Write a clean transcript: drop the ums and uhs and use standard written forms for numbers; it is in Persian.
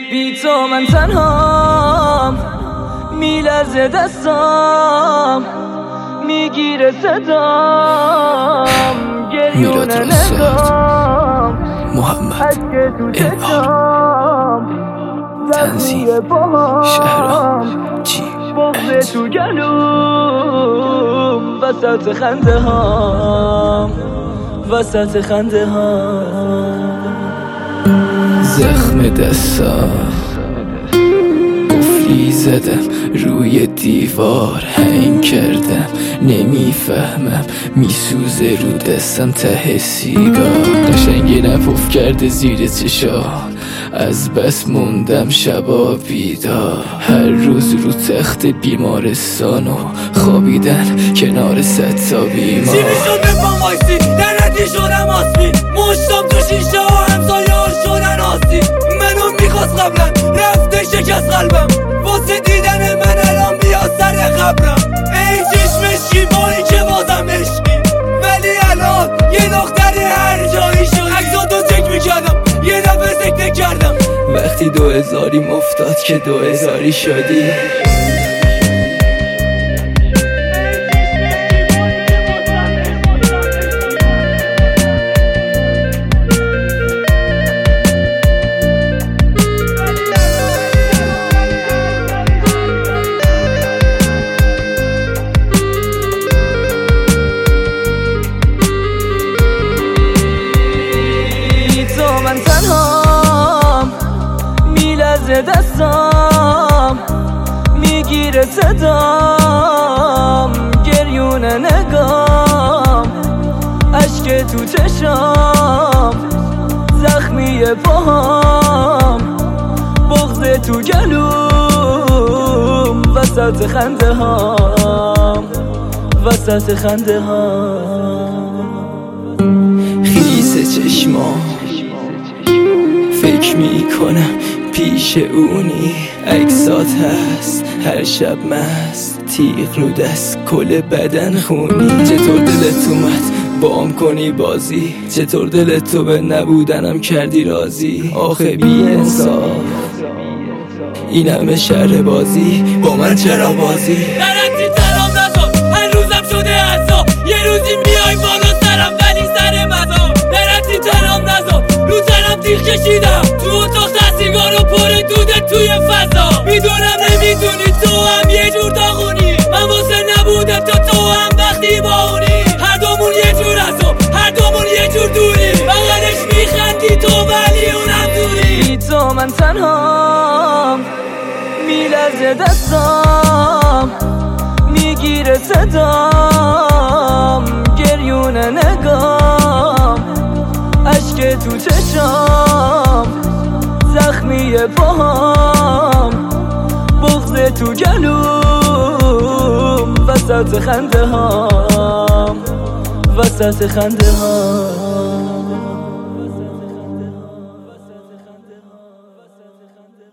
بی تو من تنهام، میلرزه دستام، میگیره صدام، گریون نگام، محمد انعام، تنظیم شهرام جی بغض تو گلوم، وسط خنده هام، وسط خنده هام. زخم دستام قفلی زدم روی دیوار، هنگ کردم نمیفهمم، میسوزه رو دستم ته سیگار، قشنگی نپف کرده زیر چشام، از بس موندم شبا بیدار، هر روز رو تخت بیمارستان و خوابیدن کنار صد تا بیمار. چی میشد به پام وایسی درنتی شدم آسمی، مشتم تو شیشه ها همسایه ها شدن آسی، منو میخواست قبلا رفته شکست قلبم، واسه دیدن من الان بیا سر قبرم. ای چشم شیبایی که بازم عشقی، ولی الان یه دختری هر جایی شدی، عکساتو چک میکردم یه دفعه سکته کردم، وقتی 2000یم افتاد که 2000ی شدی. من تنهام، میلرزه دستام، میگیره صدام، گریون نگام، اشک تو چشام، زخمی پاهام، بغض تو گلوم، وسط خنده هام، وسط خنده هام. خیس چشمام فکر میکنم پیش اونی، عکسات هست هر شب مست، تیغ رو دست کل بدن خونی. چطور دلت اومد بام کنی بازی، چطور دلت تو به نبودنم کردی راضی، آخه بی انصاف این همه شهر بازی با من چرا بازی. درنتی سلام نزار هر روزم شده عذاب، یه روزی میای بالا سرم ولی سر مزار، درنتی سلام نزار رو سرم تیغ کشیدم، تو اتاق سیگارو پره دوده توی فضا، میدونم نمیدونی تو هم یه جور داغونی، من واسه نبودم تو هم وقتی با اونی، هر دومون یه جور عذاب، هر دومون یه جور دوری، بغلش میخندی تو ولی اونم دوری. بی تو من تنهام، میلرزه دستام، میگیره صدام، گریون نگام، اشک تو چشام، زخمی پاهام، بغض تو گلوم، وسط خنده هام، وسط خنده هام.